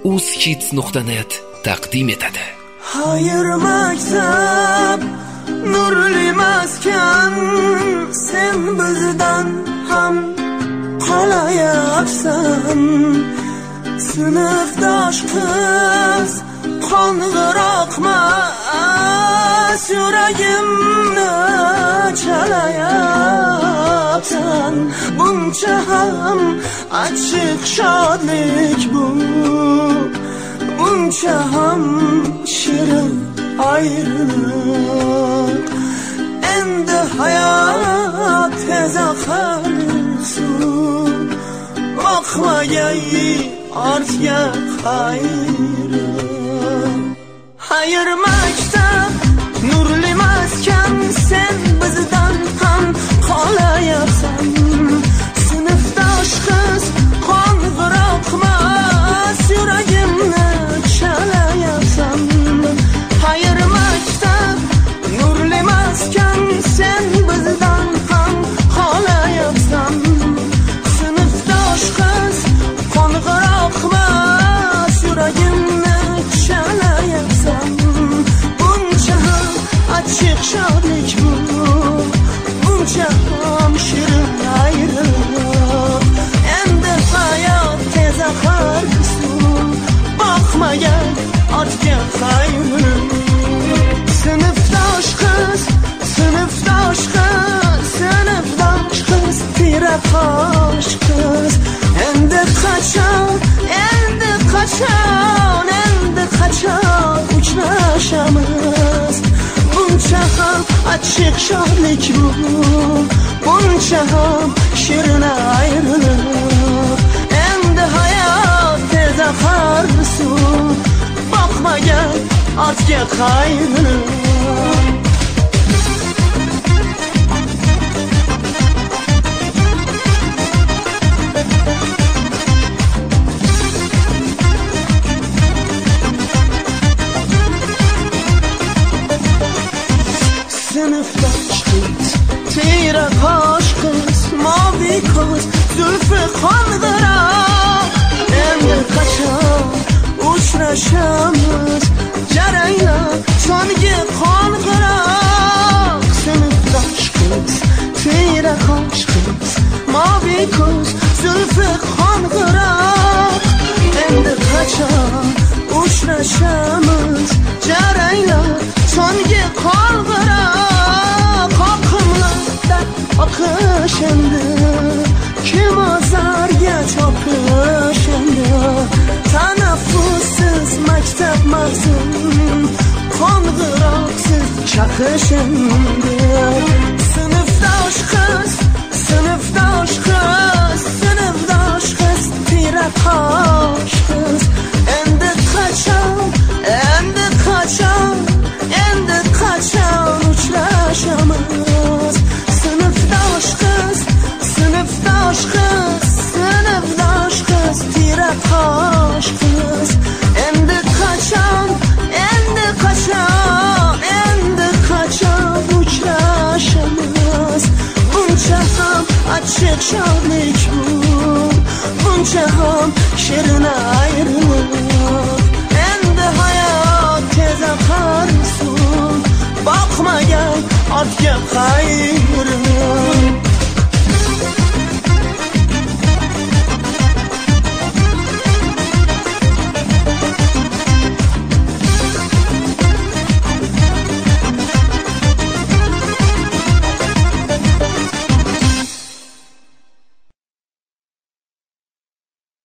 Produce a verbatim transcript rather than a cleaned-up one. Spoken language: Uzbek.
uzkids nuqta net taqdim etadi. Hayır maktab, nurli maskan, sen bizdan ham qolayapsan. Sinfdosh qiz qo'ng'iroqmas, yuragimni chalayapsan. Buncha ham achchiq shodlik bu, buncha ham shirin ayrılık. Endi hayot tez oqarsin, boqmagay ortga qayri. Hayır maktab, nurli maskan, sen bizdan ham qolayapsan. Sinfdosh qiz qo'ng'iroqmas, yuragimni chalayapsan. Hayır maktab, nurli maskan, sen bizdan ham qolayapsan. Sinfdosh qiz qo'ng'iroqmas, yuragimni chalayapsan. Buncha ham achchiq shodlik bu, buncha ham shirin ayrılık. Endi hayot tez oqarsin, boqmagan ortga qayri. Sinfdosh qiz, sinfdosh qiz, sinfdosh qiz, tirafosh qiz. Endi qachon, endi qachon, endi qachon uchrashamiz? Buncha ham achchiq shodlik bu, buncha ham shirin ayrılık. Endi hayot tez oqarsin, boqmagan ortga qayri. Sinfdosh qiz, tirafosh qiz, moviy ko'z, zulfi qo'ng'iroq. Endi qachon uchrashamiz? Jaranglar songa qo'ng'iroq. Sinfdosh qiz, tirafosh qiz, moviy ko'z, zulfi qo'ng'iroq. Endi qachon uchrashamiz? Jaranglar songa qo'ng'iroq. Oqimlarda oqish endi, kim o'zarga chopish endi. Tanaffussiz maktab mavzun, qo'ng'iroqsiz chaqish endi. Sinfdosh qiz, sinfdosh qiz, sinfdosh qiz, tirafosh qiz. Endi qachon, endi qachon, endi qachon uchrashamiz? Sinfdosh qiz, sinfdosh qiz, sinfdosh qiz, tirafosh qiz. Endi qachon, endi qachon, endi qachon uchrashamiz? Buncha ham achchiq shodlik bu, buncha ham shirin ayrılık. Endi hayot tez oqarsin, boqmagan ortga qayri.